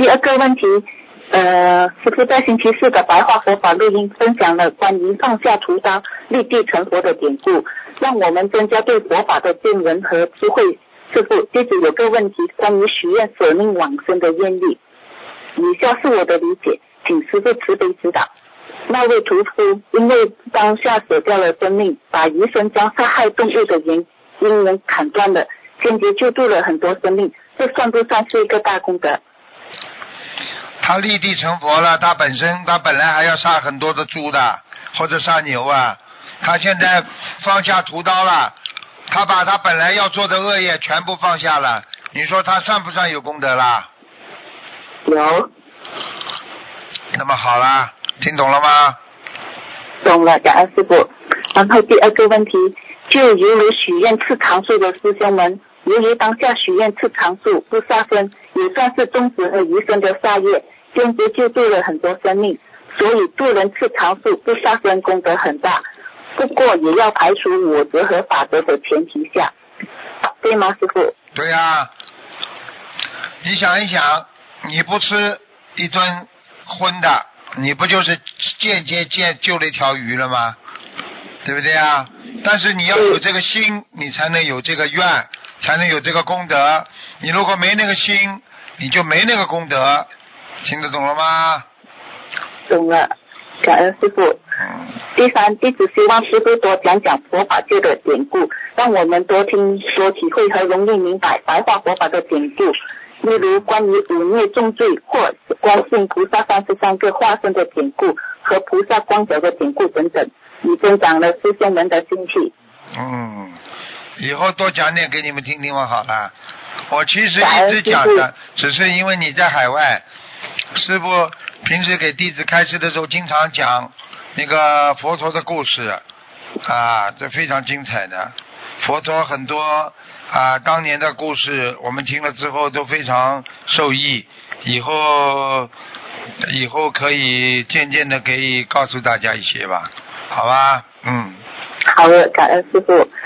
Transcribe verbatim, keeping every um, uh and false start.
第二个问题，呃，师父在星期四的白话佛法录音分享了关于放下屠刀、立地成佛的典故，让我们增加对佛法的见闻和智慧。师父，弟子有个问题，关于许愿舍命往生的愿力，以下是我的理解，请师父慈悲指导。那位屠夫因为当下舍掉了生命，把余生将杀害动物的因因缘砍断了，间接救度了很多生命，这算不算是一个大功德？ 他立地成佛了，他本身他本来还要杀很多的猪的，或者杀牛啊，他现在放下屠刀了，他把他本来要做的恶业全部放下了，你说他算不算有功德啦？ 有。 那么好啦，听懂了吗？ 懂了，感恩师父。然后第二个问题，就犹如许愿吃长寿的师兄们，由于当下许愿吃长寿不杀生，也算是终止了余生的杀业，间接救度了很多生命，所以度人吃长寿不杀生功德很大。不过也要排除我则和法则的前提下，对吗，师父？ 对呀、啊，你想一想，你不吃一顿荤的，你不就是间接间救了一条鱼了吗？对不对啊？但是你要有这个心，你才能有这个愿，才能有这个功德。你如果没那个心，你就没那个功德。听得懂了吗？ 懂了，感恩师父。第三，弟子希望师父多讲讲佛法界的典故，让我们多听多体会和容易明白白话佛法的典故，例如关于五孽重罪或观世音菩萨三十三个化身的典故和菩萨光脚的典故等等，以增长了师兄们的兴趣。 嗯，以后多讲点给你们听听嘛，好了。我其实一直讲的，只是因为你在海外，师父平时给弟子开示的时候经常讲那个佛陀的故事啊，这非常精彩的。佛陀很多啊当年的故事，我们听了之后都非常受益。以后以后可以渐渐的可以告诉大家一些吧，好吧？嗯。 好的，感恩师父。